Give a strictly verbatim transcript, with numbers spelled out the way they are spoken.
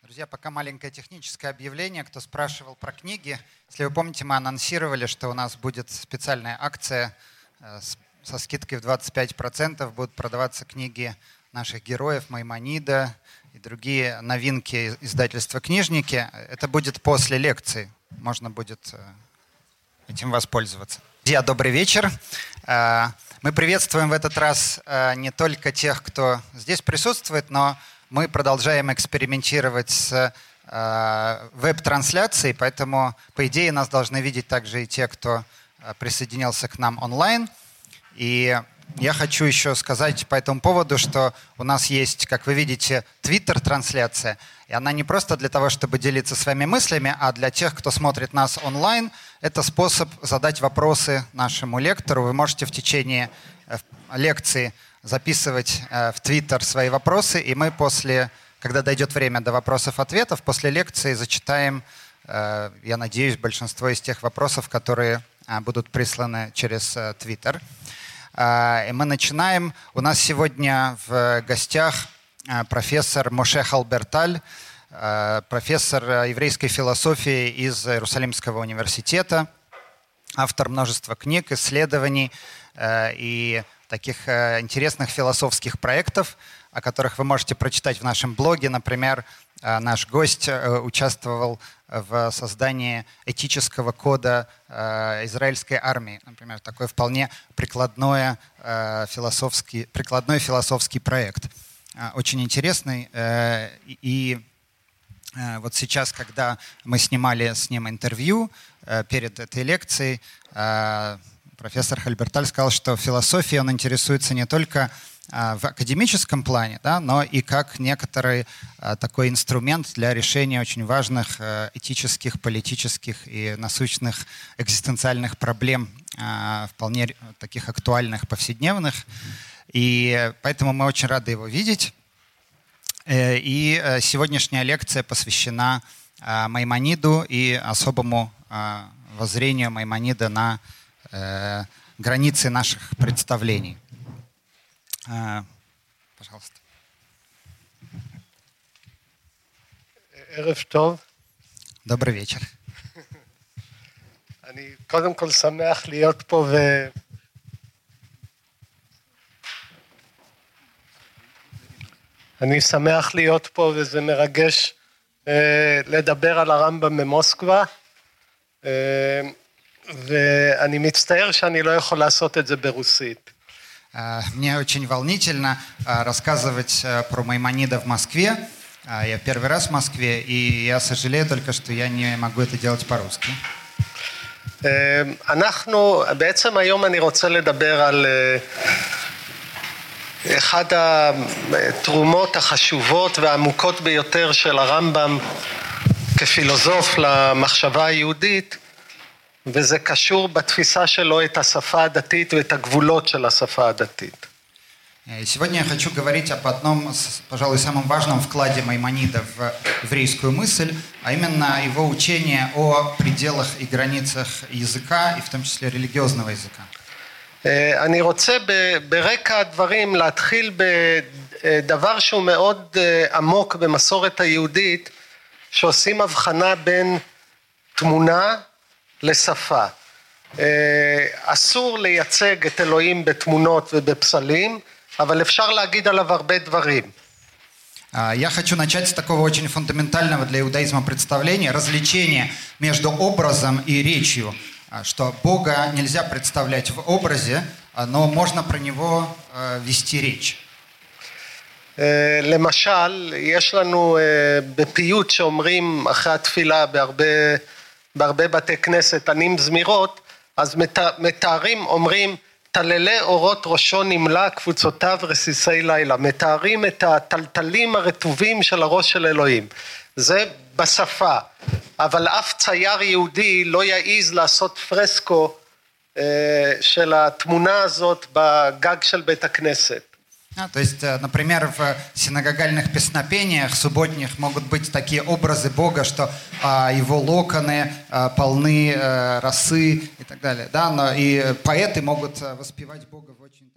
Друзья, пока маленькое техническое объявление. Кто спрашивал про книги, если вы помните, мы анонсировали, что у нас будет специальная акция со скидкой в двадцать пять процентов. Будут продаваться книги наших героев, Маймонида и другие новинки издательства «Книжники». Это будет после лекции. Можно будет этим воспользоваться. Друзья, добрый вечер. Мы приветствуем в этот раз не только тех, кто здесь присутствует, но мы продолжаем экспериментировать с веб-трансляцией, поэтому, по идее, нас должны видеть также и те, кто присоединился к нам онлайн. И я хочу еще сказать по этому поводу, что у нас есть, как вы видите, Twitter-трансляция. И она не просто для того, чтобы делиться с вами мыслями, а для тех, кто смотрит нас онлайн. Это способ задать вопросы нашему лектору. Вы можете в течение лекции записывать в Twitter свои вопросы, и мы после, когда дойдет время до вопросов-ответов, после лекции зачитаем, я надеюсь, большинство из тех вопросов, которые будут присланы через Twitter. И мы начинаем. У нас сегодня в гостях профессор Моше Халберталь, профессор еврейской философии из Иерусалимского университета, автор множества книг, исследований и таких интересных философских проектов, о которых вы можете прочитать в нашем блоге. Например, наш гость участвовал в создании этического кода израильской армии. Например, такой вполне прикладной философский, прикладной философский проект. Очень интересный. И вот сейчас, когда мы снимали с ним интервью перед этой лекцией, профессор Халберталь сказал, что философией он интересуется не только в академическом плане, да, но и как некоторый такой инструмент для решения очень важных этических, политических и насущных экзистенциальных проблем, вполне таких актуальных, повседневных. И поэтому мы очень рады его видеть. И сегодняшняя лекция посвящена Маймониду и особому воззрению Маймонида на границы наших представлений. Пожалуйста. ערב טוב. Добрый вечер. אני קודם כל שמח להיות פה ו... אני שמח להיות פה וזה מרגש לדבר על הרמב"ם במוסקבה. ואני מצטער שאני לא יכול לעשות את זה ברוסית. Мне очень волнительно рассказывать про Маймонида в Москве. Я первый раз в Москве, и я сожалею только, что я не могу это делать по-русски. אנחנו, בעצם היום אני רוצה לדבר על אחד התרומות החשובות והעמוקות ביותר של הרמב"ם כפילוסוף למחשבה היהודית, וזה קשור בתפיסה שלו את השפה הדתית ואת הגבולות של השפה הדתית. Сегодня я хочу говорить об одном, пожалуй, самом важном вкладе Маймонида в еврейскую мысль, а именно его учение о пределах и границах языка, и в том числе религиозного языка. אני רוצה ברקע הדברים להתחיל בדבר שהוא מאוד עמוק במסורת היהודית, שעושים הבחנה בין תמונה לשפה. אסור לייצג את אלוהים בתמונות ובפסלים, אבל אפשר להגיד עליו הרבה דברים. Я хочу начать с такого очень фундаментального для иудаизма представления, различения между образом и речью, что Бога нельзя представлять в образе, но можно про него вести речь. למשל, יש לנו בפיוט שאומרים אחרי התפילה בהרבה בהרבה בתי כנסת, ענים זמירות, אז מתארים, אומרים, תללי אורות ראשו נמלה, קבוצותיו רסיסי לילה, מתארים את הטלטלים הרטובים של הראש של אלוהים. זה בשפה, אבל אף צייר יהודי לא יעיז לעשות פרסקו אה, של התמונה הזאת בגג של בית הכנסת. А, то есть, например, в синагогальных песнопениях субботних могут быть такие образы Бога, что а, его локоны а, полны а, росы и так далее. Да? Но и поэты могут воспевать Бога в очень